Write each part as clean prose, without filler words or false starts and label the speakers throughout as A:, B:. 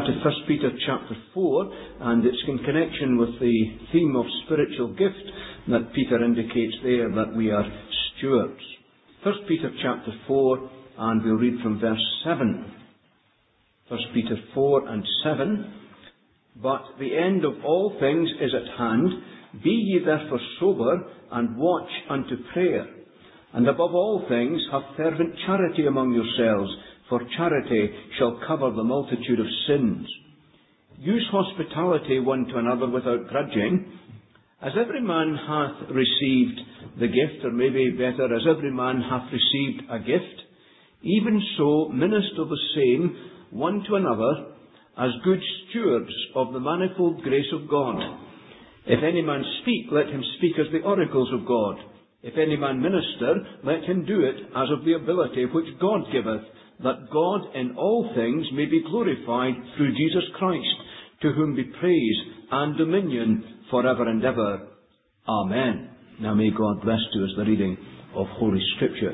A: to 1 Peter chapter 4, and it's in connection with the theme of spiritual gift that Peter indicates there that we are stewards. 1 Peter chapter 4, and we'll read from verse 7. 1 Peter 4 and 7. But the end of all things is at hand. Be ye therefore sober, and watch unto prayer. And above all things, have fervent charity among yourselves, for charity shall cover the multitude of sins. Use hospitality one to another without grudging. As every man hath received the gift, or maybe better, as every man hath received a gift, even so minister the same one to another, as good stewards of the manifold grace of God. If any man speak, let him speak as the oracles of God. If any man minister, let him do it as of the ability which God giveth, that God in all things may be glorified through Jesus Christ, to whom be praise and dominion for ever and ever. Amen. Now may God bless to us the reading of Holy Scripture.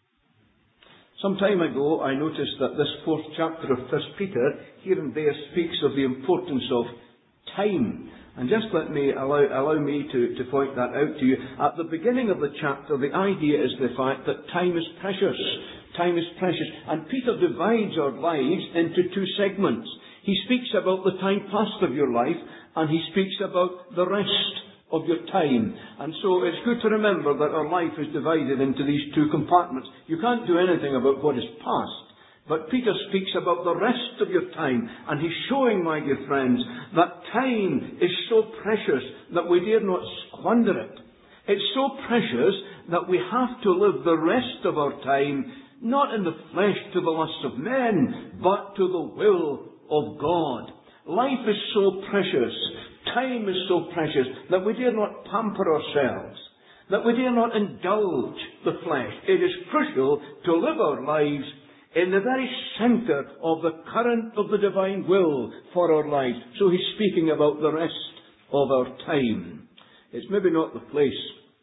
A: Some time ago I noticed that this 4th chapter of 1 Peter here and there speaks of the importance of time. And just allow me to point that out to you. At the beginning of the chapter, the idea is the fact that time is precious. Time is precious. And Peter divides our lives into two segments. He speaks about the time past of your life, and he speaks about the rest of your time. And so it's good to remember that our life is divided into these two compartments. You can't do anything about what is past. But Peter speaks about the rest of your time, and he's showing, my dear friends, that time is so precious that we dare not squander it. It's so precious that we have to live the rest of our time, not in the flesh to the lusts of men, but to the will of God. Life is so precious, time is so precious, that we dare not pamper ourselves, that we dare not indulge the flesh. It is crucial to live our lives in the very centre of the current of the divine will for our lives. So he's speaking about the rest of our time. It's maybe not the place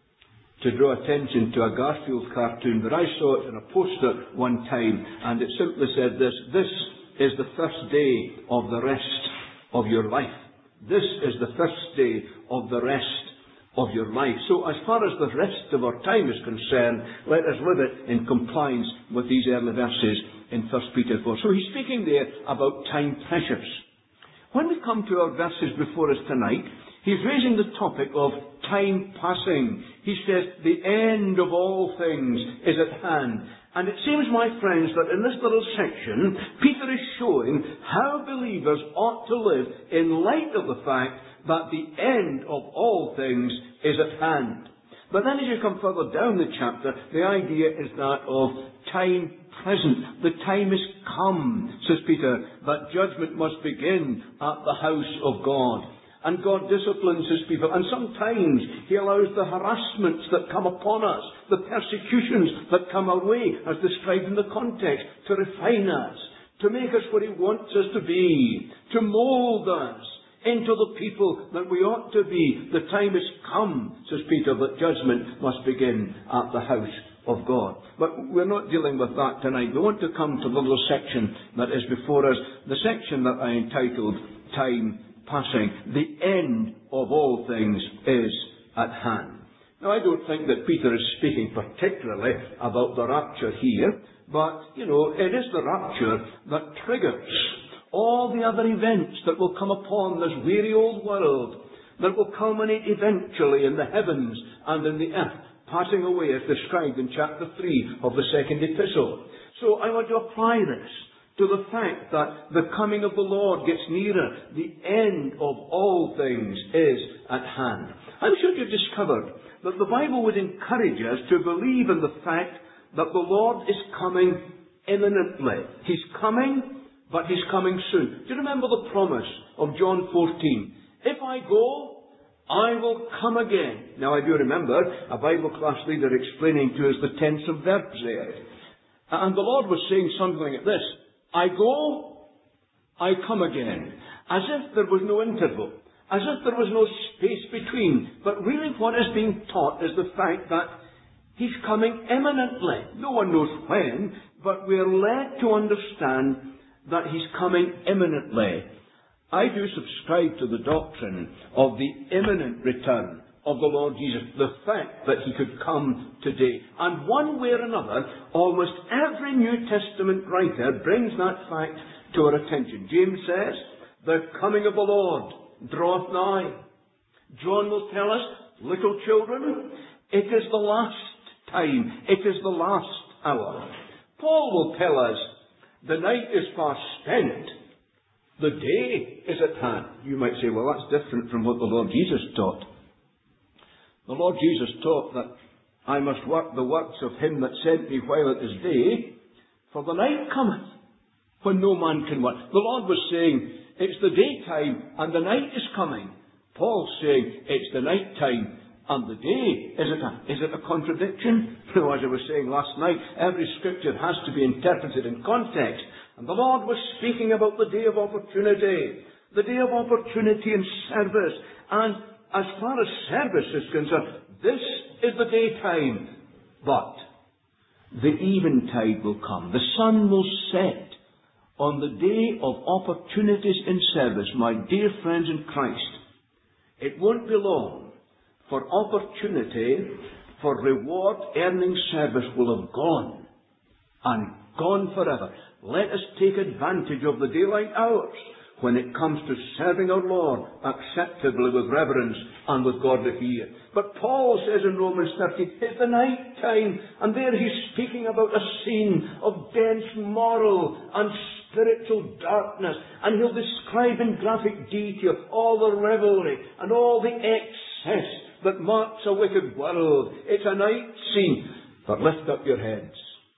A: to draw attention to a Garfield cartoon, but I saw it in a poster one time, and it simply said this: this is the first day of the rest of your life. This is the first day of the rest of your life. So as far as the rest of our time is concerned, let us live it in compliance with these early verses in 1 Peter 4. So he's speaking there about time precious. When we come to our verses before us tonight, he's raising the topic of time passing. He says, the end of all things is at hand. And it seems, my friends, that in this little section, Peter is showing how believers ought to live in light of the fact that the end of all things is at hand. But then as you come further down the chapter, the idea is that of time present. The time is come, says Peter, that judgment must begin at the house of God. And God disciplines his people. And sometimes he allows the harassments that come upon us, the persecutions that come our way, as described in the context, to refine us, to make us what he wants us to be, to mould us into the people that we ought to be. The time has come, says Peter, that judgment must begin at the house of God. But we're not dealing with that tonight. We want to come to the little section that is before us, the section that I entitled Time Passing. The end of all things is at hand. Now, I don't think that Peter is speaking particularly about the rapture here, but, it is the rapture that triggers all the other events that will come upon this weary old world, that will culminate eventually in the heavens and in the earth, passing away as described in chapter 3 of the second epistle. So I want to apply this to the fact that the coming of the Lord gets nearer. The end of all things is at hand. I'm sure you've discovered that the Bible would encourage us to believe in the fact that the Lord is coming imminently. He's coming, but he's coming soon. Do you remember the promise of John 14? If I go, I will come again. Now, I do remember a Bible class leader explaining to us the tense of verbs there. And the Lord was saying something like this: I go, I come again. As if there was no interval. As if there was no space between. But really what is being taught is the fact that he's coming imminently. No one knows when, but we are led to understand that He's coming imminently. I do subscribe to the doctrine of the imminent return of the Lord Jesus, the fact that He could come today. And one way or another, almost every New Testament writer brings that fact to our attention. James says, the coming of the Lord draweth nigh. John will tell us, little children, it is the last time, it is the last hour. Paul will tell us, the night is far spent, the day is at hand. You might say, well, that's different from what the Lord Jesus taught. The Lord Jesus taught that I must work the works of Him that sent me while it is day, for the night cometh, when no man can work. The Lord was saying, it's the daytime and the night is coming. Paul's saying, it's the night time and the day is at hand. Is it a contradiction? No, as I was saying last night, every scripture has to be interpreted in context. And the Lord was speaking about the day of opportunity. The day of opportunity in service. And as far as service is concerned, this is the daytime. But the eventide will come. The sun will set on the day of opportunities in service, my dear friends in Christ. It won't be long for opportunity for reward-earning service will have gone, and gone forever. Let us take advantage of the daylight hours when it comes to serving our Lord acceptably with reverence and with godly fear. But Paul says in Romans 13, it's the night time, and there he's speaking about a scene of dense moral and spiritual darkness, and he'll describe in graphic detail all the revelry and all the excess that marks a wicked world. It's a night scene, but lift up your heads.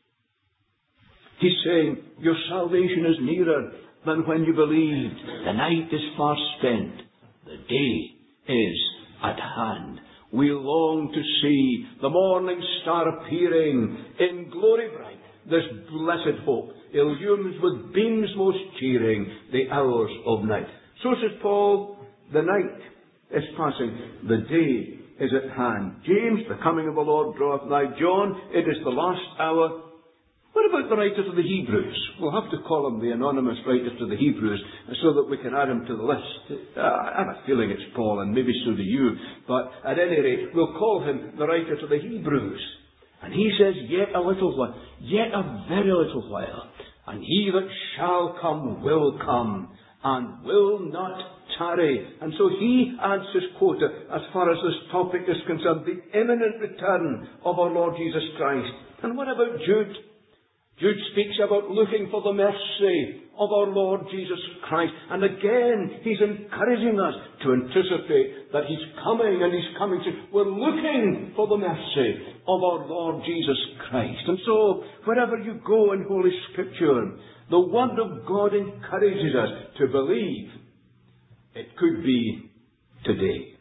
A: He's saying, your salvation is nearer than when you believed. The night is far spent. The day is at hand. We long to see the morning star appearing in glory bright. This blessed hope illumes with beams most cheering the hours of night. So says Paul, the night is passing. The day is at hand. James, the coming of the Lord draweth nigh. John, it is the last hour. What about the writer to the Hebrews? We'll have to call him the anonymous writer to the Hebrews so that we can add him to the list. I have a feeling it's Paul, and maybe so do you. But at any rate, we'll call him the writer to the Hebrews. And he says, yet a little while, yet a very little while, and he that shall come will come, and will not tarry. And so he adds his quota as far as this topic is concerned, the imminent return of our Lord Jesus Christ. And what about Jude? Jude speaks about looking for the mercy of our Lord Jesus Christ. And again, he's encouraging us to anticipate that he's coming, and he's coming soon. We're looking for the mercy of our Lord Jesus Christ. And so, wherever you go in Holy Scripture, the Word of God encourages us to believe it could be today.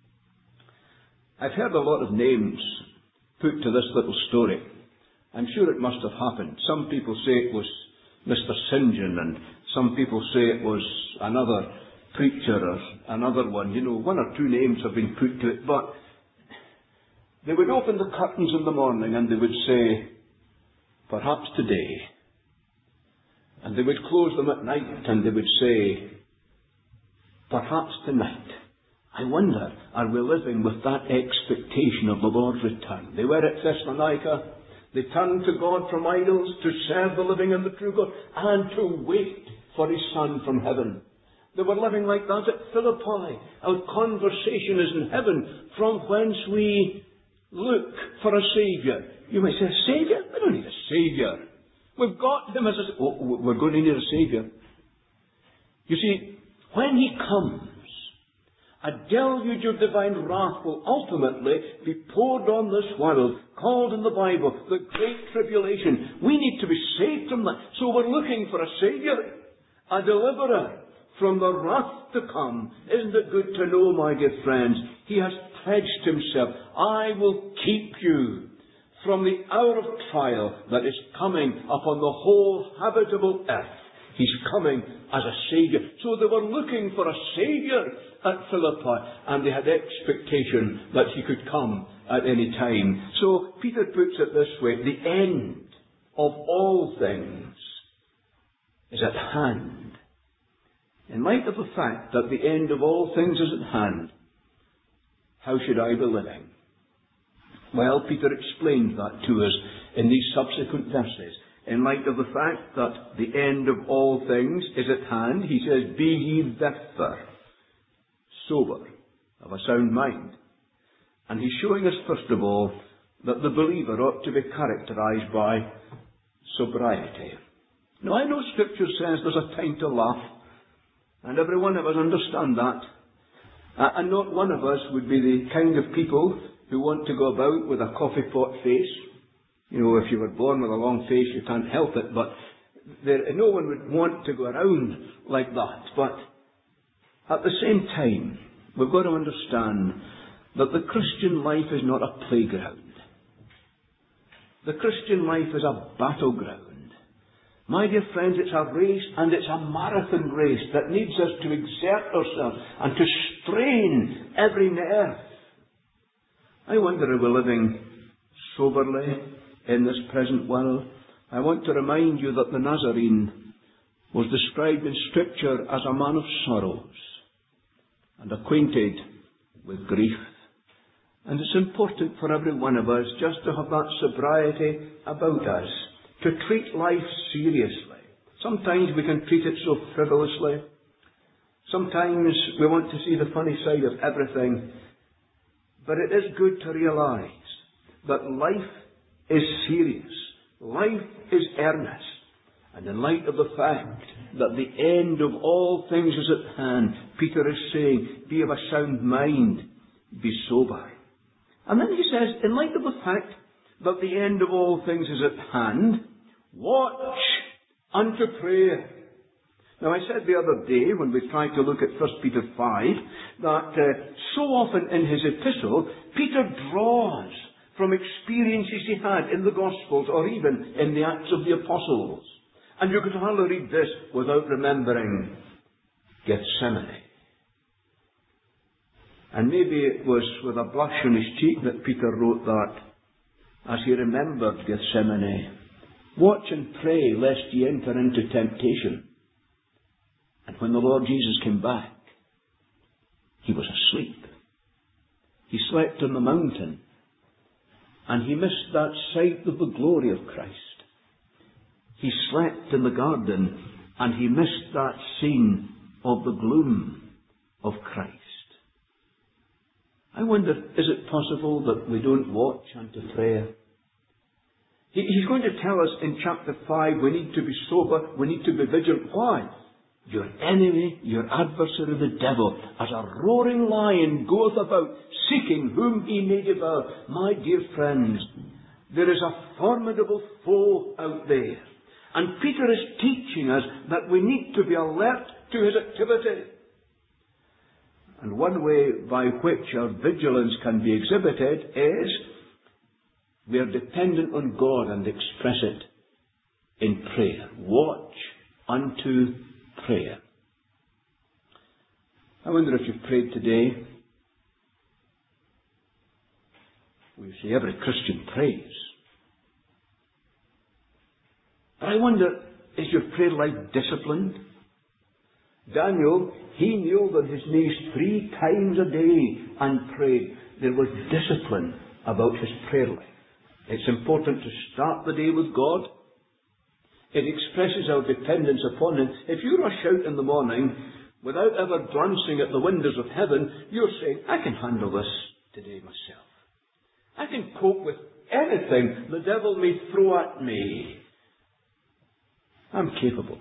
A: I've heard a lot of names put to this little story. I'm sure it must have happened. Some people say it was Mr. St. John, and some people say it was another preacher or another one. You know, one or two names have been put to it. But they would open the curtains in the morning and they would say, perhaps today. And they would close them at night and they would say, perhaps tonight. I wonder, are we living with that expectation of the Lord's return? They were at Thessalonica. They turned to God from idols to serve the living and the true God and to wait for His Son from heaven. They were living like that at Philippi. Our conversation is in heaven, from whence we look for a Saviour. You might say, a Saviour? We don't need a Saviour. We've got Him as a... Oh, we're going to need a Saviour. You see, when He comes, a deluge of divine wrath will ultimately be poured on this world, called in the Bible the Great Tribulation. We need to be saved from that. So we're looking for a Saviour, a deliverer from the wrath to come. Isn't it good to know, my dear friends, He has pledged Himself, I will keep you from the hour of trial that is coming upon the whole habitable earth. He's coming as a Saviour. So they were looking for a Saviour at Philippi, and they had expectation that He could come at any time. So Peter puts it this way, the end of all things is at hand. In light of the fact that the end of all things is at hand, how should I be living? Well, Peter explains that to us in these subsequent verses. In light of the fact that the end of all things is at hand, he says, be ye therefore sober, of a sound mind. And he's showing us, first of all, that the believer ought to be characterized by sobriety. Now, I know Scripture says there's a time to laugh, and every one of us understand that. And not one of us would be the kind of people who want to go about with a coffee pot face. You know, if you were born with a long face, you can't help it, but no one would want to go around like that. But at the same time, we've got to understand that the Christian life is not a playground. The Christian life is a battleground. My dear friends, it's a race, and it's a marathon race that needs us to exert ourselves and to strain every nerve. I wonder if we're living soberly in this present world. I want to remind you that the Nazarene was described in Scripture as a man of sorrows and acquainted with grief. And it's important for every one of us just to have that sobriety about us, to treat life seriously. Sometimes we can treat it so frivolously. Sometimes we want to see the funny side of everything. But it is good to realize that life is serious. Life is earnest. And in light of the fact that the end of all things is at hand, Peter is saying, be of a sound mind, be sober. And then he says, in light of the fact that the end of all things is at hand, watch unto prayer. Now, I said the other day, when we tried to look at 1 Peter 5, that so often in his epistle, Peter draws from experiences he had in the Gospels or even in the Acts of the Apostles. And you could hardly read this without remembering Gethsemane. And maybe it was with a blush on his cheek that Peter wrote that, as he remembered Gethsemane. Watch and pray lest ye enter into temptation. And when the Lord Jesus came back, he was asleep. He slept on the mountain, and he missed that sight of the glory of Christ. He slept in the garden, and he missed that scene of the gloom of Christ. I wonder, is it possible that we don't watch unto prayer? He's going to tell us in chapter 5, we need to be sober, we need to be vigilant. Why? Your enemy, your adversary, the devil, as a roaring lion, goeth about, seeking whom he may devour. My dear friends, there is a formidable foe out there. And Peter is teaching us that we need to be alert to his activity. And one way by which our vigilance can be exhibited is we are dependent on God and express it in prayer. Watch unto prayer. I wonder if you've prayed today. We see every Christian prays. But I wonder, is your prayer life disciplined? Daniel, he kneeled on his knees 3 times a day and prayed. There was discipline about his prayer life. It's important to start the day with God. It expresses our dependence upon Him. If you rush out in the morning without ever glancing at the windows of heaven, you're saying, I can handle this today myself. I can cope with anything the devil may throw at me. I'm capable.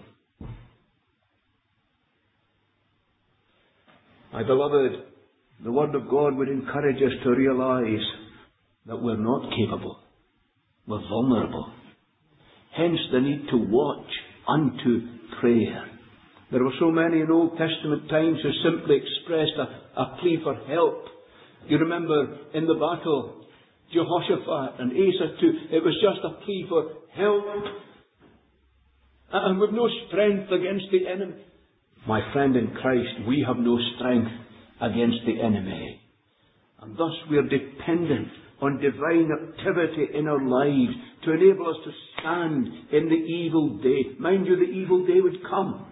A: My beloved, the Word of God would encourage us to realize that we're not capable. We're vulnerable. Hence the need to watch unto prayer. There were so many in Old Testament times who simply expressed a plea for help. You remember in the battle, Jehoshaphat and Asa too, it was just a plea for help. And with no strength against the enemy. My friend in Christ, we have no strength against the enemy. And thus we are dependent on divine activity in our lives to enable us to stand in the evil day. Mind you, the evil day would come.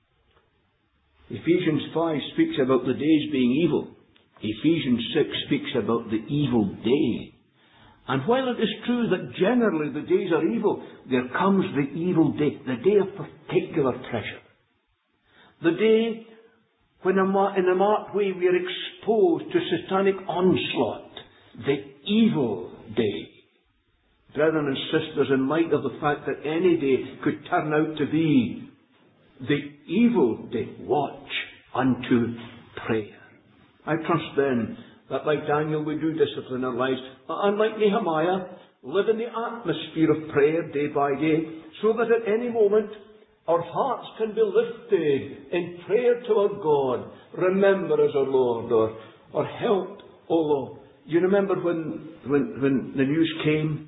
A: Ephesians 5 speaks about the days being evil. Ephesians 6 speaks about the evil day. And while it is true that generally the days are evil, there comes the evil day, the day of particular pressure. The day when in a marked way we are exposed to satanic onslaught. The evil day. Brethren and sisters, in light of the fact that any day could turn out to be the evil day, watch unto prayer. I trust then that like Daniel we do discipline our lives, and like Nehemiah, live in the atmosphere of prayer day by day, so that at any moment our hearts can be lifted in prayer to our God. Remember us, O Lord, or help, O Lord. You remember when the news came,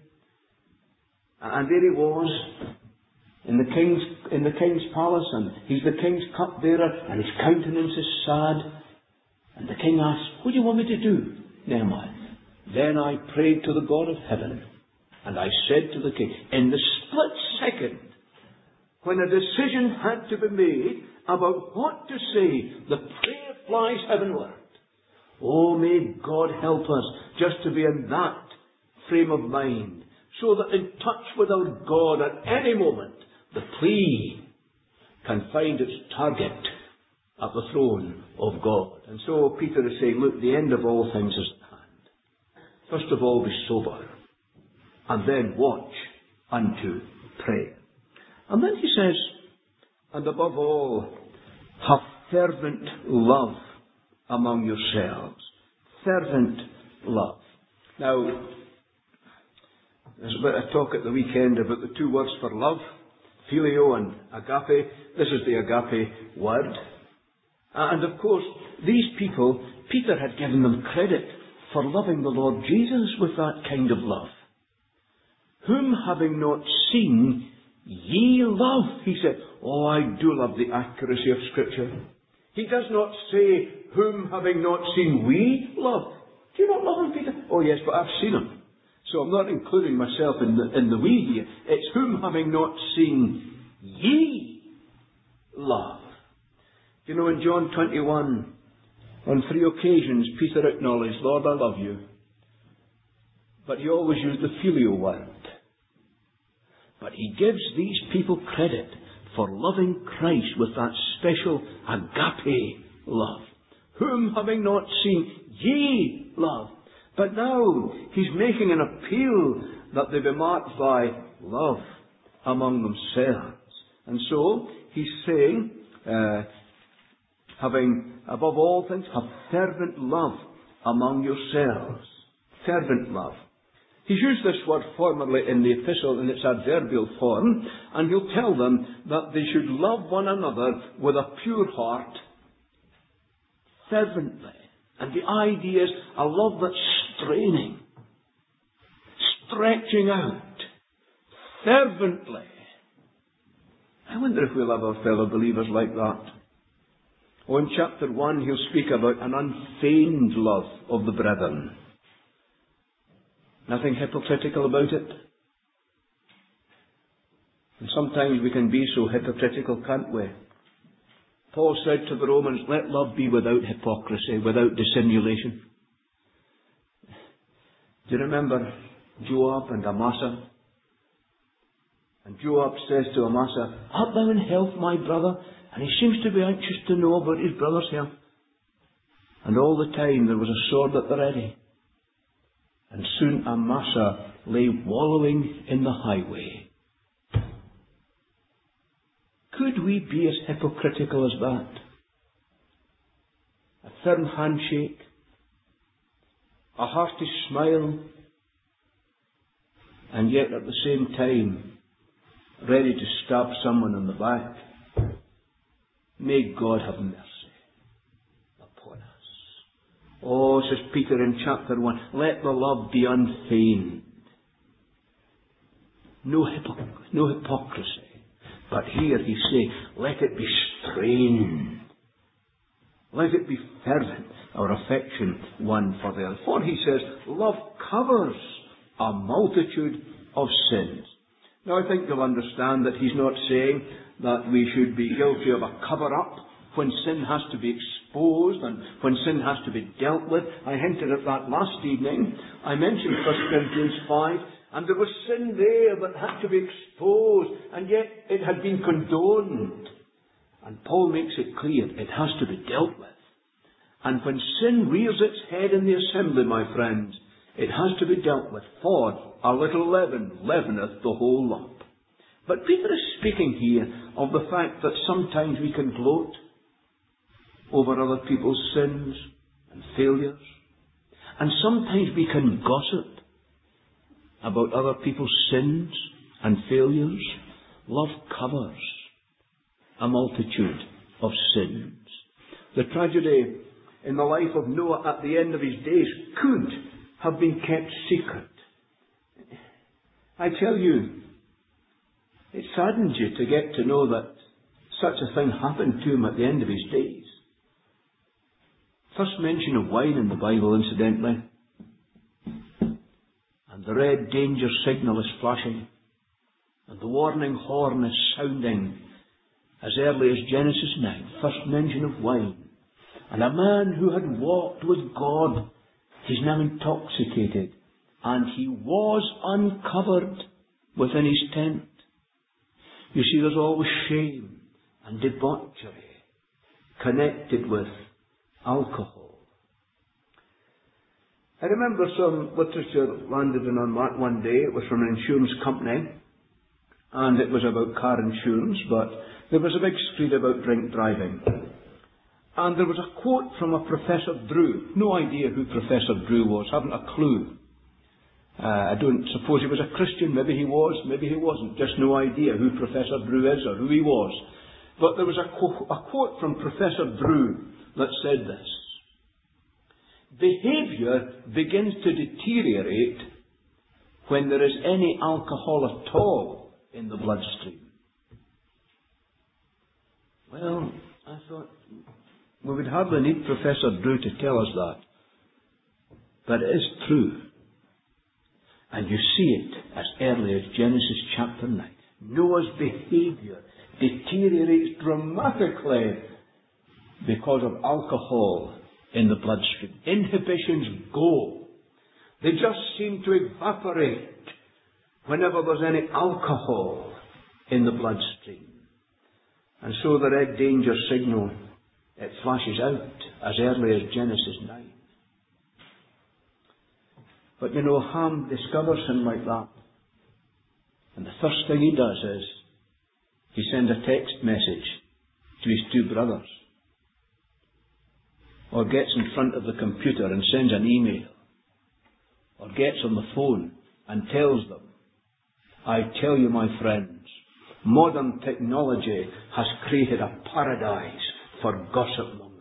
A: and there he was in the king's palace, and he's the king's cupbearer, and his countenance is sad. And the king asked, "What do you want me to do, Nehemiah?" Then I prayed to the God of heaven, and I said to the king, in the split second, when a decision had to be made about what to say, the prayer flies heavenward. Oh, may God help us just to be in that frame of mind, so that in touch with our God at any moment, the plea can find its target at the throne of God. And so Peter is saying, look, the end of all things is at hand. First of all, be sober, and then watch unto prayer. And then he says, and above all, have fervent love among yourselves. Fervent love. Now, there's a bit of talk at the weekend about the two words for love, phileo and agape. This is the agape word. And of course, these people, Peter had given them credit for loving the Lord Jesus with that kind of love. Whom having not seen, ye love. He said, oh, I do love the accuracy of Scripture. He does not say, whom having not seen, we love. Do you not love him, Peter? Oh yes, but I've seen him. So I'm not including myself in the we here. It's whom having not seen, ye love. You know, in John 21, on 3 occasions, Peter acknowledged, Lord, I love you. But he always used the phileo word. But he gives these people credit for loving Christ with that special agape love. Whom having not seen, ye love. But now he's making an appeal that they be marked by love among themselves. And so he's saying, having above all things, have fervent love among yourselves. Fervent love. He's used this word formerly in the epistle in its adverbial form, and he'll tell them that they should love one another with a pure heart, fervently. And the idea is a love that's straining, stretching out, fervently. I wonder if we love our fellow believers like that. Oh, in chapter 1 he'll speak about an unfeigned love of the brethren. Nothing hypocritical about it. And sometimes we can be so hypocritical, can't we? Paul said to the Romans, let love be without hypocrisy, without dissimulation. Do you remember Joab and Amasa? And Joab says to Amasa, art thou in health, my brother? And he seems to be anxious to know about his brother's health. And all the time there was a sword at the ready. And soon Amasa lay wallowing in the highway. Could we be as hypocritical as that? A firm handshake, a hearty smile, and yet at the same time ready to stab someone in the back. May God have mercy upon us. Oh, says Peter in chapter 1, let the love be unfeigned. No hypocrisy. But here he says, let it be strained. Let it be fervent, our affection one for the other. For he says, love covers a multitude of sins. Now I think you'll understand that he's not saying that we should be guilty of a cover-up when sin has to be exposed and when sin has to be dealt with. I hinted at that last evening. I mentioned 1 Corinthians 5, and there was sin there that had to be exposed, and yet it had been condoned. And Paul makes it clear it has to be dealt with. And when sin rears its head in the assembly, my friends, it has to be dealt with, for a little leaven leaveneth the whole lump. But Peter is speaking here of the fact that sometimes we can gloat over other people's sins and failures, and sometimes we can gossip about other people's sins and failures. Love covers a multitude of sins. The tragedy in the life of Noah at the end of his days could have been kept secret. I tell you, it saddens you to get to know that such a thing happened to him at the end of his days. First mention of wine in the Bible, incidentally. And the red danger signal is flashing, and the warning horn is sounding as early as Genesis 9. First mention of wine. And a man who had walked with God, he's now intoxicated, and he was uncovered within his tent. You see, there's always shame and debauchery connected with alcohol. I remember some literature that landed in on that one day. It was from an insurance company, and it was about car insurance, but there was a big screed about drink driving. And there was a quote from a Professor Drew. No idea who Professor Drew was, haven't a clue. I don't suppose he was a Christian. Maybe he was, maybe he wasn't. Just no idea who Professor Drew is or who he was. But there was a quote from Professor Drew that said this: behaviour begins to deteriorate when there is any alcohol at all in the bloodstream. Well, I thought, we would hardly need Professor Drew to tell us that. But it is true. And you see it as early as Genesis chapter 9. Noah's behaviour deteriorates dramatically because of alcohol in the bloodstream. Inhibitions go. They just seem to evaporate whenever there's any alcohol in the bloodstream. And so the red danger signal, it flashes out as early as Genesis 9. But you know, Ham discovers him like that. And the first thing he does is he sends a text message to his two brothers, or gets in front of the computer and sends an email, or gets on the phone and tells them, I tell you, my friends, modern technology has created a paradise for gossip mongers.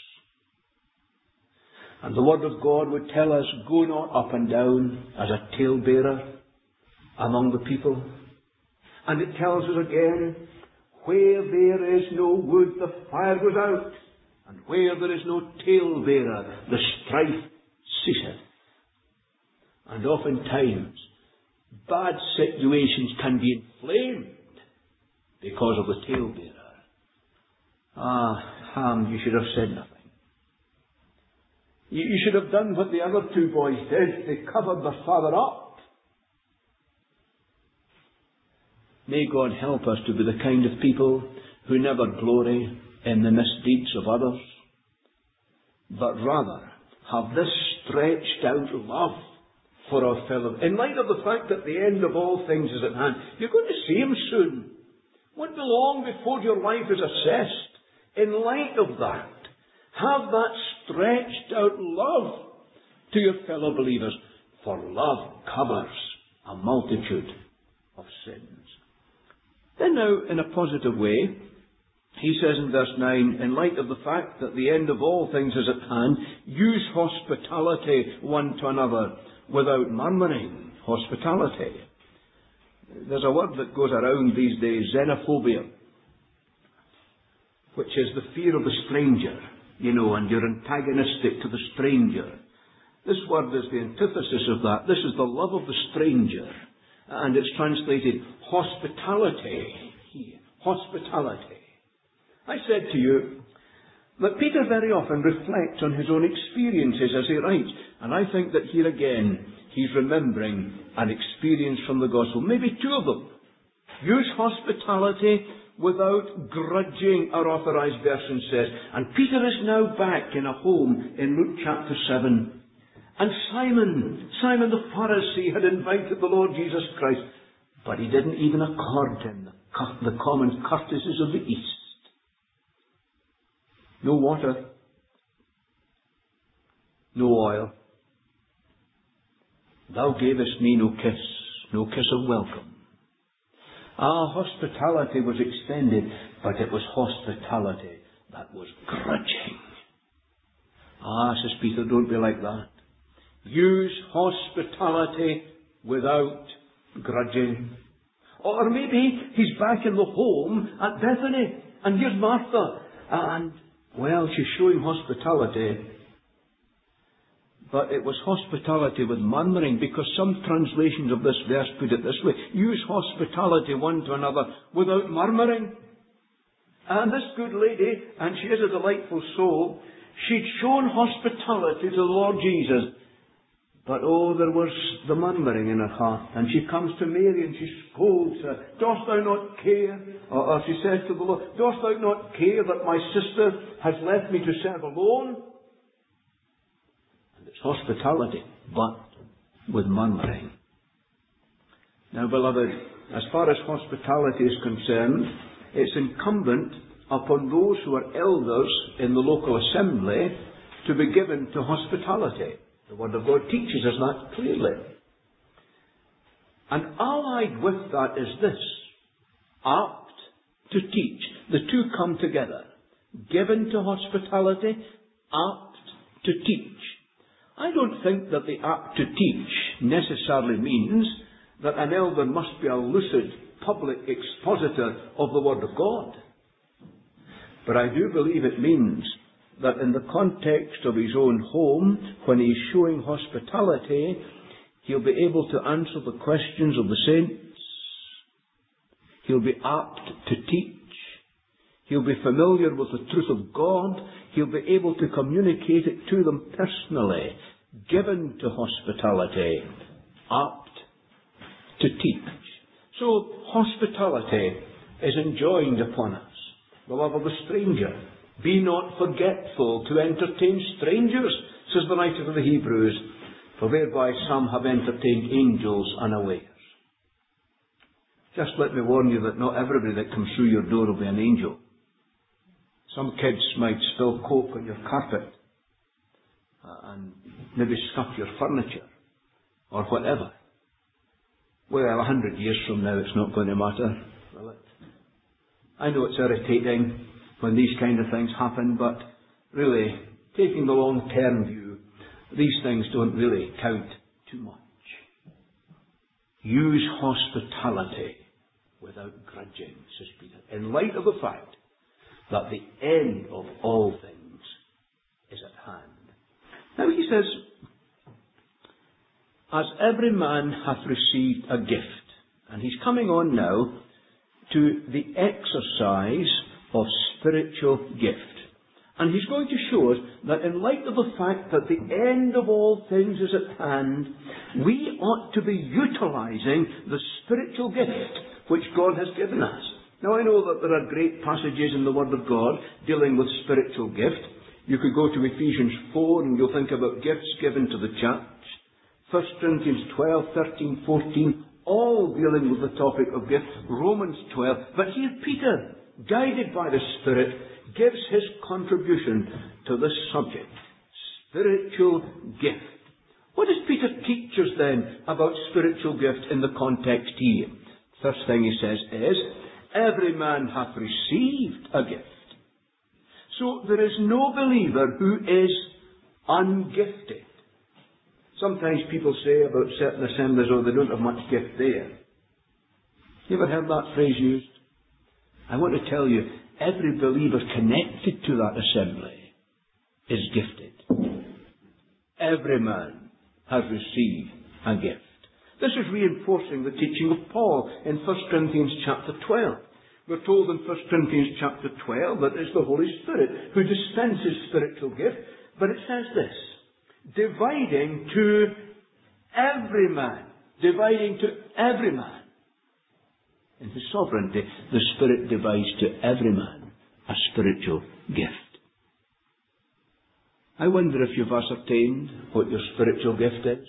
A: And the Word of God would tell us, go not up and down as a talebearer among the people. And it tells us again, where there is no wood, the fire goes out. And where there is no talebearer, the strife ceaseth. And oftentimes, bad situations can be inflamed because of the talebearer. Ham, you should have said nothing. You should have done what the other two boys did. They covered their father up. May God help us to be the kind of people who never glory in the misdeeds of others, but rather have this stretched out love for our fellow. In light of the fact that the end of all things is at hand, you're going to see him soon. It won't be long before your life is assessed. In light of that, have that stretched out love to your fellow believers, for love covers a multitude of sins. Then now, in a positive way, he says in verse 9, in light of the fact that the end of all things is at hand, use hospitality one to another without murmuring. Hospitality. There's a word that goes around these days, xenophobia, which is the fear of the stranger. and you're antagonistic to the stranger. This word is the antithesis of that. This is the love of the stranger. And it's translated hospitality here. Hospitality. I said to you that Peter very often reflects on his own experiences as he writes. And I think that here again, he's remembering an experience from the gospel. Maybe two of them. Use hospitality without grudging, our authorized version says. And Peter is now back in a home in Luke chapter 7. And Simon the Pharisee had invited the Lord Jesus Christ, but he didn't even accord him the common courtesies of the East. No water, no oil. Thou gavest me no kiss of welcome. Hospitality was extended, but it was hospitality that was grudging. Says Peter, don't be like that. Use hospitality without grudging. Or maybe he's back in the home at Bethany, and here's Martha, and, she's showing hospitality. But it was hospitality with murmuring, because some translations of this verse put it this way: use hospitality one to another without murmuring. And this good lady, and she is a delightful soul, she'd shown hospitality to the Lord Jesus. But there was the murmuring in her heart. And she comes to Mary and she scolds her. Dost thou not care? Or she says to the Lord, dost thou not care that my sister has left me to serve alone? And it's hospitality, but with murmuring. Now, beloved, as far as hospitality is concerned, it's incumbent upon those who are elders in the local assembly to be given to hospitality. The Word of God teaches us that clearly. And allied with that is this: apt to teach. The two come together. Given to hospitality, apt to teach. I don't think that the apt to teach necessarily means that an elder must be a lucid public expositor of the Word of God. But I do believe it means that in the context of his own home, when he's showing hospitality, he'll be able to answer the questions of the saints. He'll be apt to teach. He'll be familiar with the truth of God. He'll be able to communicate it to them personally. Given to hospitality, apt to teach. So, hospitality is enjoined upon us. The love of the stranger. Be not forgetful to entertain strangers, says the writer of the Hebrews, for thereby some have entertained angels unawares. Just let me warn you that not everybody that comes through your door will be an angel. Some kids might spill coke on your carpet and maybe scuff your furniture or whatever. Well, 100 years from now it's not going to matter, will it? I know it's irritating when these kind of things happen, but really, taking the long-term view, these things don't really count too much. Use hospitality without grudging, says Peter, in light of the fact that the end of all things is at hand. Now he says, as every man hath received a gift, and he's coming on now to the exercise of spiritual gift. And he's going to show us that in light of the fact that the end of all things is at hand, we ought to be utilizing the spiritual gift which God has given us. Now I know that there are great passages in the Word of God dealing with spiritual gift. You could go to Ephesians 4 and you'll think about gifts given to the church. 1 Corinthians 12, 13, 14, all dealing with the topic of gift. Romans 12. But here Peter, guided by the Spirit, gives his contribution to this subject. Spiritual gift. What does Peter teach us then about spiritual gift in the context here? First thing he says is, every man hath received a gift. So there is no believer who is ungifted. Sometimes people say about certain assemblies, they don't have much gift there. You ever heard that phrase used? I want to tell you, every believer connected to that assembly is gifted. Every man has received a gift. This is reinforcing the teaching of Paul in 1 Corinthians chapter 12. We're told in 1 Corinthians chapter 12 that it's the Holy Spirit who dispenses spiritual gifts, but it says this, dividing to every man. Dividing to every man. In His sovereignty, the Spirit divides to every man a spiritual gift. I wonder if you've ascertained what your spiritual gift is.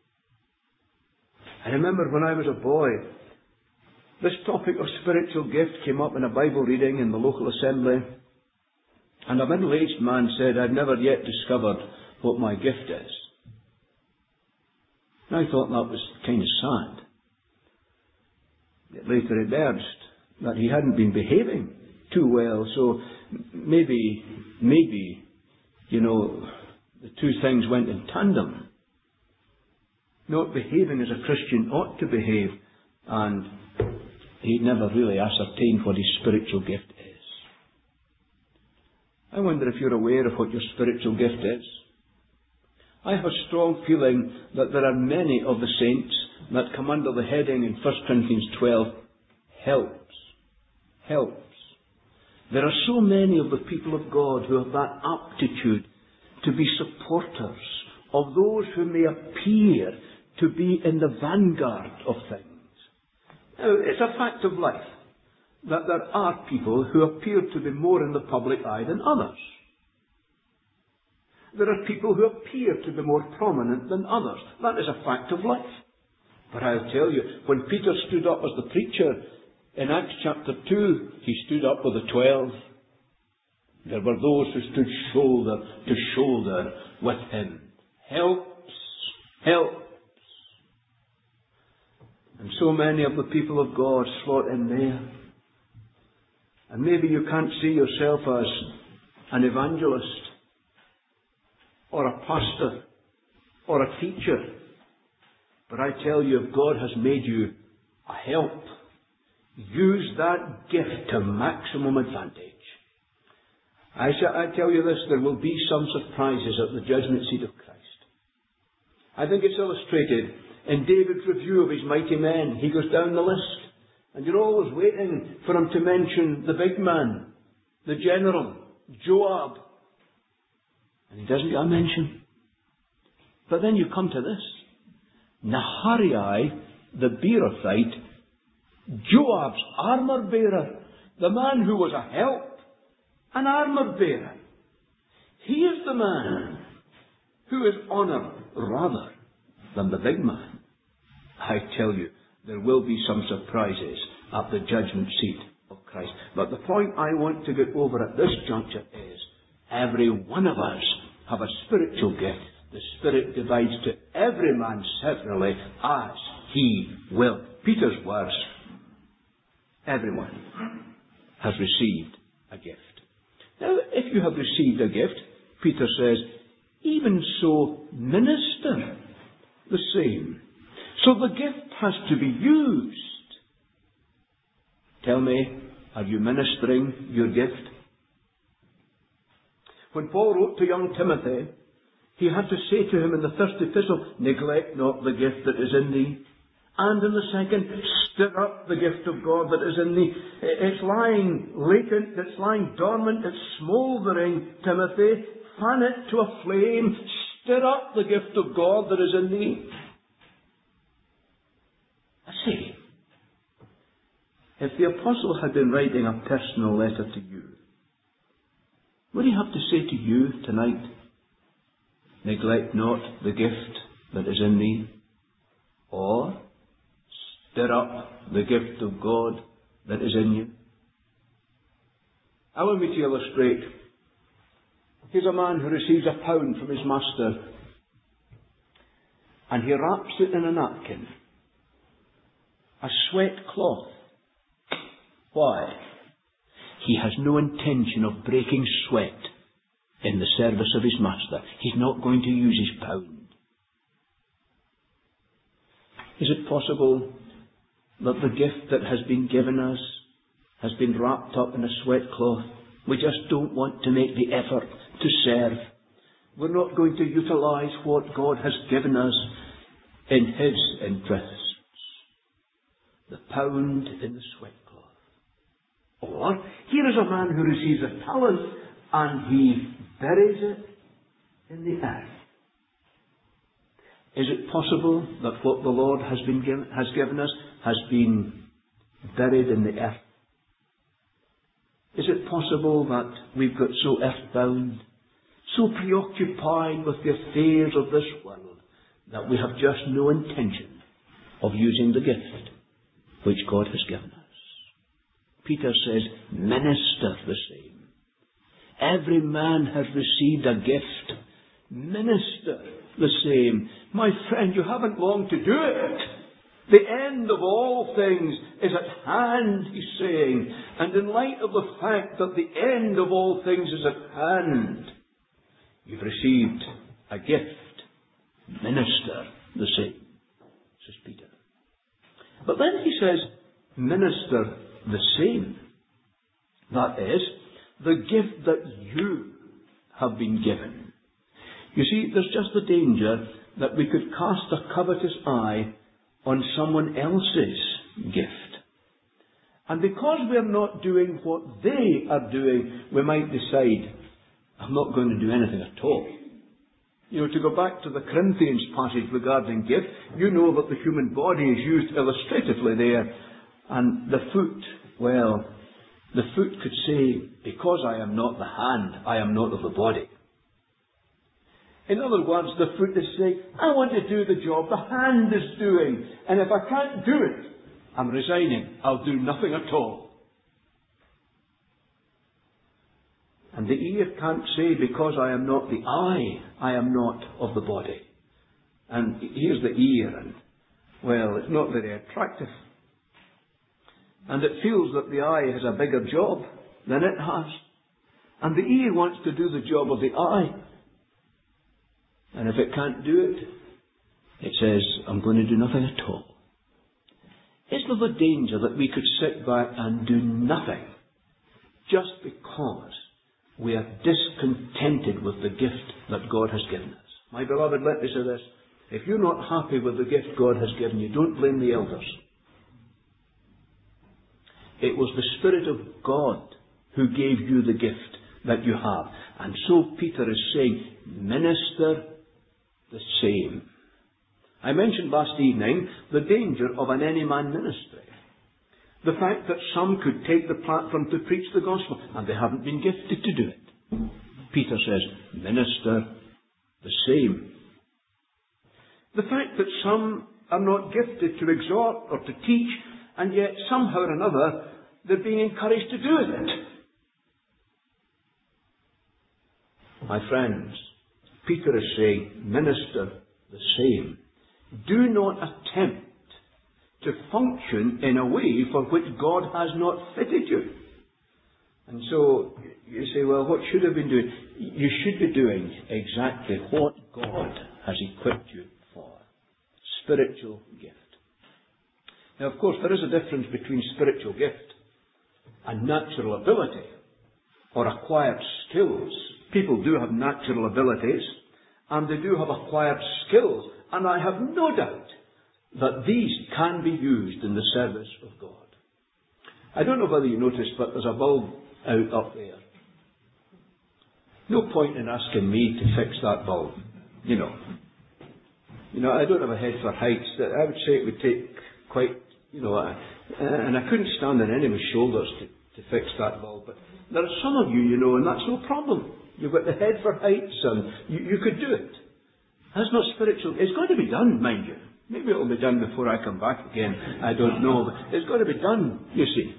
A: I remember when I was a boy, this topic of spiritual gift came up in a Bible reading in the local assembly, and a middle-aged man said, I've never yet discovered what my gift is. And I thought that was kind of sad. Yet later it emerged that he hadn't been behaving too well, so maybe, the two things went in tandem. Not behaving as a Christian ought to behave, and he'd never really ascertained what his spiritual gift is. I wonder if you're aware of what your spiritual gift is. I have a strong feeling that there are many of the saints that come under the heading in 1 Corinthians 12, helps. Helps. There are so many of the people of God who have that aptitude to be supporters of those who may appear to be in the vanguard of things. Now, it's a fact of life that there are people who appear to be more in the public eye than others. There are people who appear to be more prominent than others. That is a fact of life. But I'll tell you, when Peter stood up as the preacher in Acts chapter 2, he stood up with the 12. There were those who stood shoulder to shoulder with him. Helps. Helps. And so many of the people of God slot in there. And maybe you can't see yourself as an evangelist, or a pastor, or a teacher. But I tell you, if God has made you a help, use that gift to maximum advantage. I tell you this, there will be some surprises at the judgment seat of Christ. I think it's illustrated in David's review of his mighty men. He goes down the list, and you're always waiting for him to mention the big man, the general, Joab. And he doesn't get a mention. But then you come to this. Nahariah, the Beerothite, Joab's armour bearer, the man who was a help, an armour bearer. He is the man who is honoured rather than the big man. I tell you, there will be some surprises at the judgment seat of Christ. But the point I want to get over at this juncture is, every one of us have a spiritual gift. The Spirit divides to every man severally as he will. Peter's words, everyone has received a gift. Now, if you have received a gift, Peter says, even so minister the same. So the gift has to be used. Tell me, are you ministering your gift? When Paul wrote to young Timothy, he had to say to him in the first epistle, neglect not the gift that is in thee. And in the second, stir up the gift of God that is in thee. It's lying latent, it's lying dormant, it's smouldering, Timothy. Fan it to a flame, stir up the gift of God that is in thee. I say, if the apostle had been writing a personal letter to you, would he have to say to you tonight, neglect not the gift that is in thee? Or, stir up the gift of God that is in you? Allow me to illustrate. Here's a man who receives £1 from his master, and he wraps it in a napkin, a sweat cloth. Why? He has no intention of breaking sweat in the service of his master. He's not going to use his pound. Is it possible that the gift that has been given us has been wrapped up in a sweat cloth? We just don't want to make the effort to serve. We're not going to utilize what God has given us in His interests. The pound in the sweatcloth. Or, here is a man who receives a talent and he buries it in the earth. Is it possible that what the Lord has given us has been buried in the earth? Is it possible that we've got so earthbound, so preoccupied with the affairs of this world, that we have just no intention of using the gift which God has given us? Peter says, minister the same. Every man has received a gift. Minister the same. My friend, you haven't long to do it. The end of all things is at hand, he's saying. And in light of the fact that the end of all things is at hand, you've received a gift. Minister the same, says Peter. But then he says, minister the same. That is, the gift that you have been given. You see, there's just the danger that we could cast a covetous eye on someone else's gift. And because we're not doing what they are doing, we might decide, I'm not going to do anything at all. You know, to go back to the Corinthians passage regarding gift, you know that the human body is used illustratively there. And the foot, well, the foot could say, because I am not the hand, I am not of the body. In other words, the foot is saying, I want to do the job the hand is doing. And if I can't do it, I'm resigning. I'll do nothing at all. And the ear can't say, because I am not the eye, I am not of the body. And here's the ear, and, well, it's not very attractive. And it feels that the eye has a bigger job than it has. And the ear wants to do the job of the eye. And if it can't do it, it says, I'm going to do nothing at all. Is there the danger that we could sit back and do nothing just because we are discontented with the gift that God has given us? My beloved, let me say this. If you're not happy with the gift God has given you, don't blame the elders. It was the Spirit of God who gave you the gift that you have. And so Peter is saying, minister the same. I mentioned last evening the danger of an any-man ministry. The fact that some could take the platform to preach the gospel, and they haven't been gifted to do it. Peter says, minister the same. The fact that some are not gifted to exhort or to teach, and yet somehow or another they're being encouraged to do it. My friends, Peter is saying, minister the same. Do not attempt to function in a way for which God has not fitted you. And so you say, well, what should I have been doing? You should be doing exactly what God has equipped you for. Spiritual gift. Now, of course, there is a difference between spiritual gift and natural ability or acquired skills. People do have natural abilities and they do have acquired skills, and I have no doubt that these can be used in the service of God. I don't know whether you noticed, but there's a bulb out up there. No point in asking me to fix that bulb. You know, I don't have a head for heights. I would say it would take quite, and I couldn't stand on any of my shoulders to fix that bulb. But there are some of you, and that's no problem. You've got the head for heights, and you could do it. That's not spiritual. It's got to be done, mind you. Maybe it'll be done before I come back again. I don't know. But it's got to be done, you see.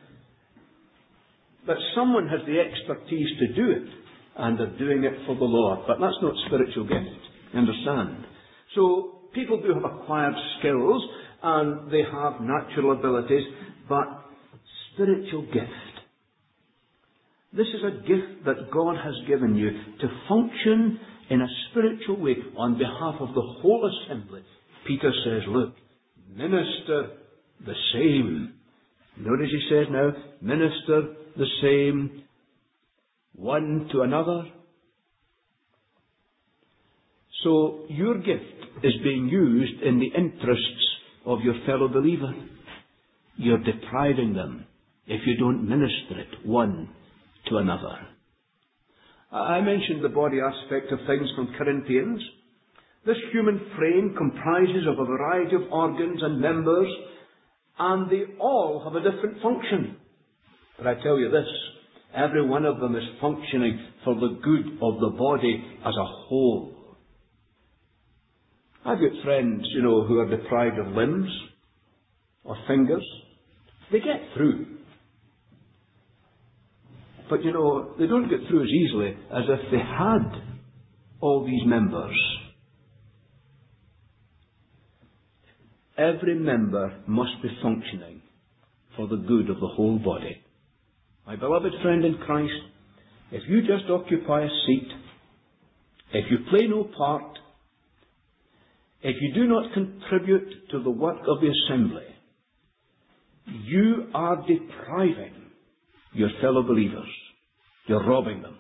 A: But someone has the expertise to do it, and they're doing it for the Lord. But that's not spiritual gift. You understand? So people do have acquired skills, and they have natural abilities, but spiritual gift. This is a gift that God has given you to function in a spiritual way on behalf of the whole assembly. Peter says, look, minister the same. Notice he says now, minister the same one to another So your gift is being used in the interests of your fellow believer. You're depriving them if you don't minister it one to another. I mentioned the body aspect of things from Corinthians. This human frame comprises of a variety of organs and members, and they all have a different function. But I tell you this, every one of them is functioning for the good of the body as a whole. I've got friends, who are deprived of limbs or fingers. They get through. But they don't get through as easily as if they had all these members. Every member must be functioning for the good of the whole body. My beloved friend in Christ, if you just occupy a seat, if you play no part, if you do not contribute to the work of the assembly, you are depriving your fellow believers. You're robbing them.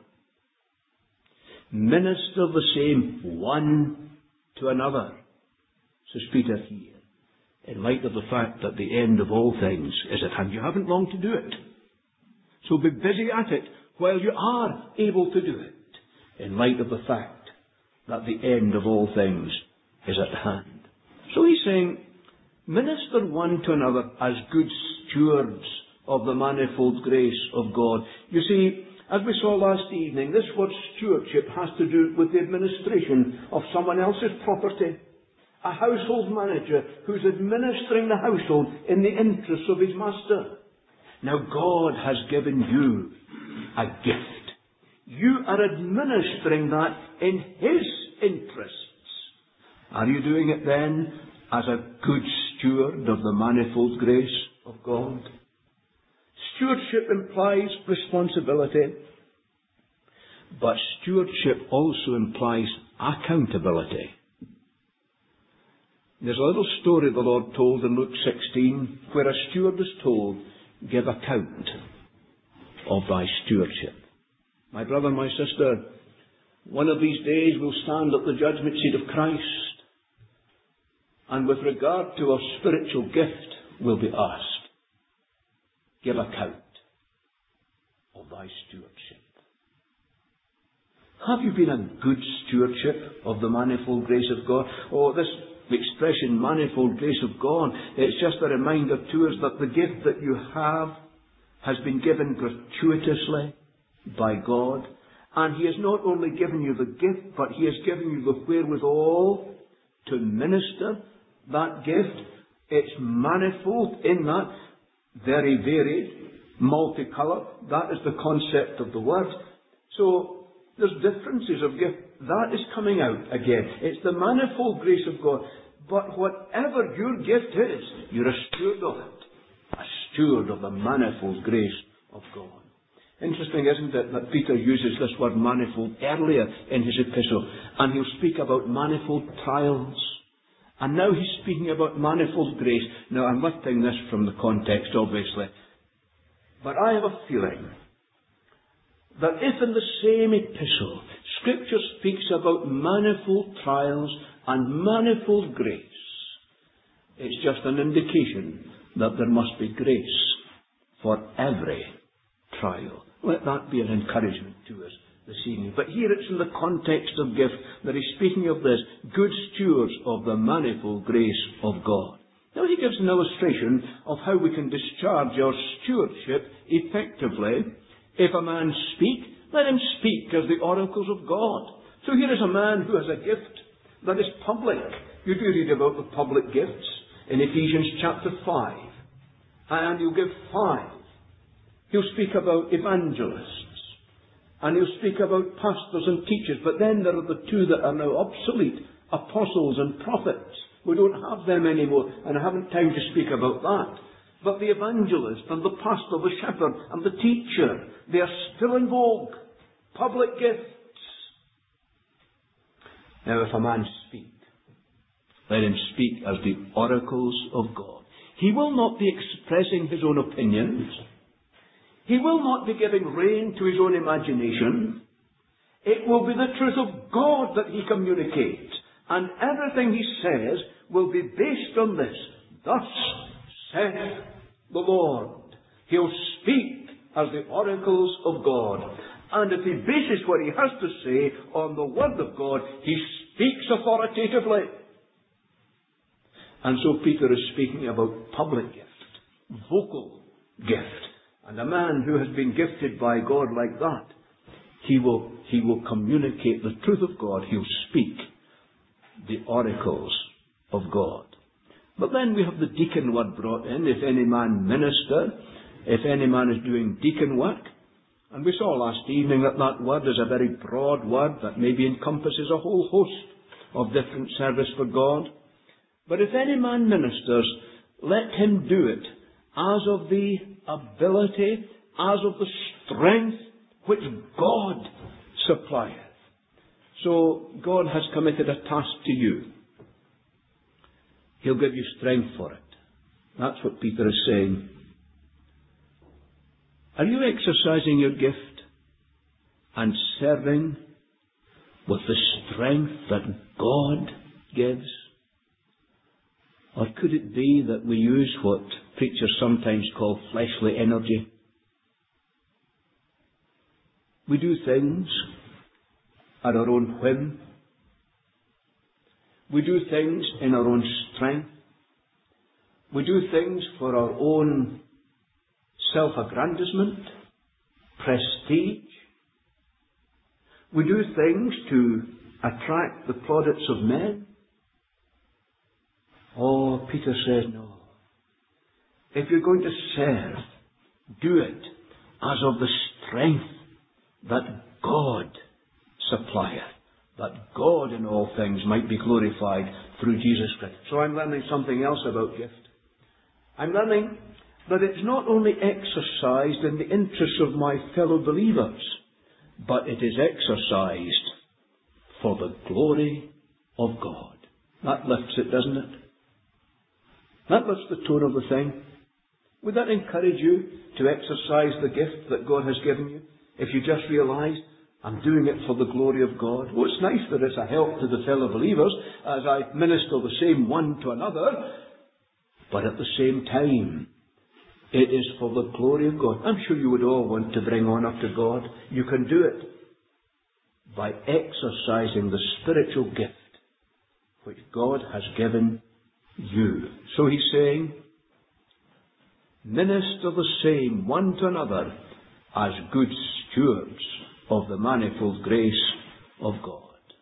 A: Minister the same one to another, says Peter here, in light of the fact that the end of all things is at hand. You haven't long to do it. So be busy at it while you are able to do it, in light of the fact that the end of all things is at hand. So he's saying, minister one to another as good stewards of the manifold grace of God. You see, as we saw last evening, this word stewardship has to do with the administration of someone else's property. A household manager who's administering the household in the interests of his master. Now God has given you a gift. You are administering that in His interests. Are you doing it then as a good steward of the manifold grace of God? Stewardship implies responsibility, but stewardship also implies accountability. There's a little story the Lord told in Luke 16 where a steward is told, give account of thy stewardship. My brother, my sister, one of these days we'll stand at the judgment seat of Christ, and with regard to our spiritual gift, we'll be asked, give account of thy stewardship. Have you been a good stewardship of the manifold grace of God? Oh, this expression, manifold grace of God, it's just a reminder to us that the gift that you have has been given gratuitously by God. And He has not only given you the gift, but He has given you the wherewithal to minister that gift. It's manifold in that, very varied, multicoloured. That is the concept of the word. So there's differences of gift. That is coming out again. It's the manifold grace of God. But whatever your gift is, you're a steward of it. A steward of the manifold grace of God. Interesting, isn't it, that Peter uses this word manifold earlier in his epistle, and he'll speak about manifold trials. And now he's speaking about manifold grace. Now, I'm lifting this from the context, obviously. But I have a feeling that if in the same epistle, Scripture speaks about manifold trials and manifold grace, it's just an indication that there must be grace for every trial. Let that be an encouragement to us this evening. But here it's in the context of gift that he's speaking of this, good stewards of the manifold grace of God. Now he gives an illustration of how we can discharge our stewardship effectively. If a man speak, let him speak as the oracles of God. So here is a man who has a gift that is public. You do read about the public gifts in Ephesians chapter 5. And he'll give 5. He'll speak about evangelists. And he'll speak about pastors and teachers. But then there are the two that are now obsolete, apostles and prophets. We don't have them anymore, and I haven't time to speak about that. But the evangelist and the pastor, the shepherd and the teacher, they are still in vogue. Public gifts. Now if a man speak, let him speak as the oracles of God. He will not be expressing his own opinions. He will not be giving rein to his own imagination. It will be the truth of God that he communicates. And everything he says will be based on this. Thus saith the Lord. He'll speak as the oracles of God. And if he bases what he has to say on the Word of God, he speaks authoritatively. And so Peter is speaking about public gift, vocal gift. And a man who has been gifted by God like that, he will communicate the truth of God. He'll speak the oracles of God. But then we have the deacon word brought in. If any man minister, if any man is doing deacon work. And we saw last evening that that word is a very broad word that maybe encompasses a whole host of different service for God. But if any man ministers, let him do it as of the ability, as of the strength which God supplieth. So God has committed a task to you. He'll give you strength for it. That's what Peter is saying. Are you exercising your gift and serving with the strength that God gives? Or could it be that we use what preachers sometimes call fleshly energy? We do things at our own whim. We do things in our own strength. We do things for our own self-aggrandizement, prestige. We do things to attract the plaudits of men. Oh, Peter says, no. If you're going to serve, do it as of the strength that God supplieth, that God in all things might be glorified through Jesus Christ. So I'm learning something else about gift. I'm learning that it's not only exercised in the interests of my fellow believers, but it is exercised for the glory of God. That lifts it, doesn't it? That lifts the tone of the thing. Would that encourage you to exercise the gift that God has given you? If you just realise, I'm doing it for the glory of God. Well, it's nice that it's a help to the fellow believers as I minister the same one to another, but at the same time, it is for the glory of God. I'm sure you would all want to bring honour to God. You can do it by exercising the spiritual gift which God has given you. So he's saying, minister the same one to another as good stewards of the manifold grace of God.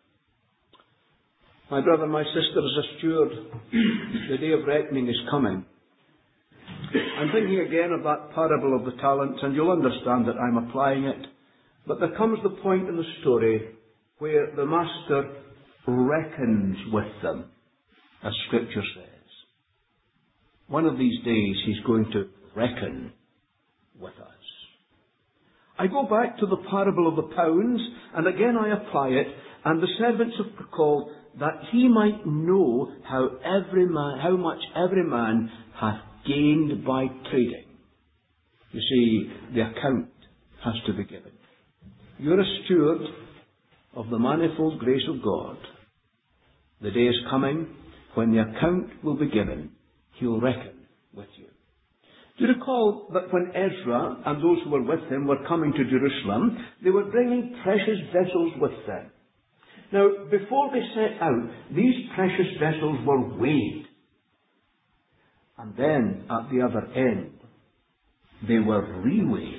A: My brother, my sister, as a steward, the day of reckoning is coming. I'm thinking again of that parable of the talents, and you'll understand that I'm applying it. But there comes the point in the story where the master reckons with them, as Scripture says. One of these days he's going to reckon with us. I go back to the parable of the pounds, and again I apply it, and the servants are called that he might know how much every man hath gained by trading. You see, the account has to be given. You're a steward of the manifold grace of God. The day is coming when the account will be given. He'll reckon with you. Do you recall that when Ezra and those who were with him were coming to Jerusalem, they were bringing precious vessels with them? Now, before they set out, these precious vessels were weighed. And then, at the other end, they were reweighed.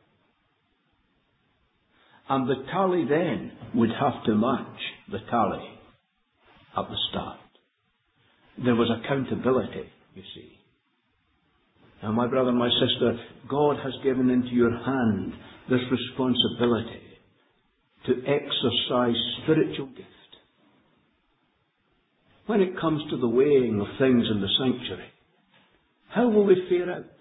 A: And the tally then would have to match the tally at the start. There was accountability, you see. Now, my brother and my sister, God has given into your hand this responsibility to exercise spiritual gift. When it comes to the weighing of things in the sanctuary, how will we fare out?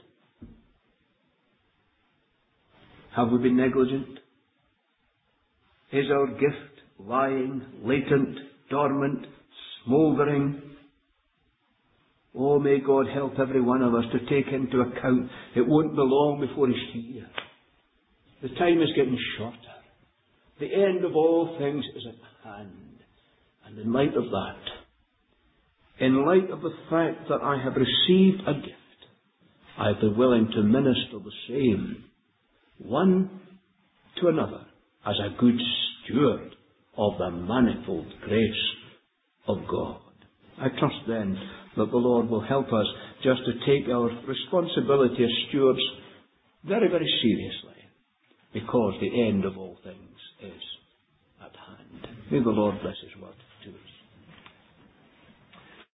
A: Have we been negligent? Is our gift lying, latent, dormant, smouldering? Oh, may God help every one of us to take into account it won't be long before He's here. The time is getting shorter. The end of all things is at hand. And in light of that, in light of the fact that I have received a gift, I be willing to minister the same, one to another, as a good steward of the manifold grace of God. I trust then that the Lord will help us just to take our responsibility as stewards very, very seriously, because the end of all things is at hand. May the Lord bless His word.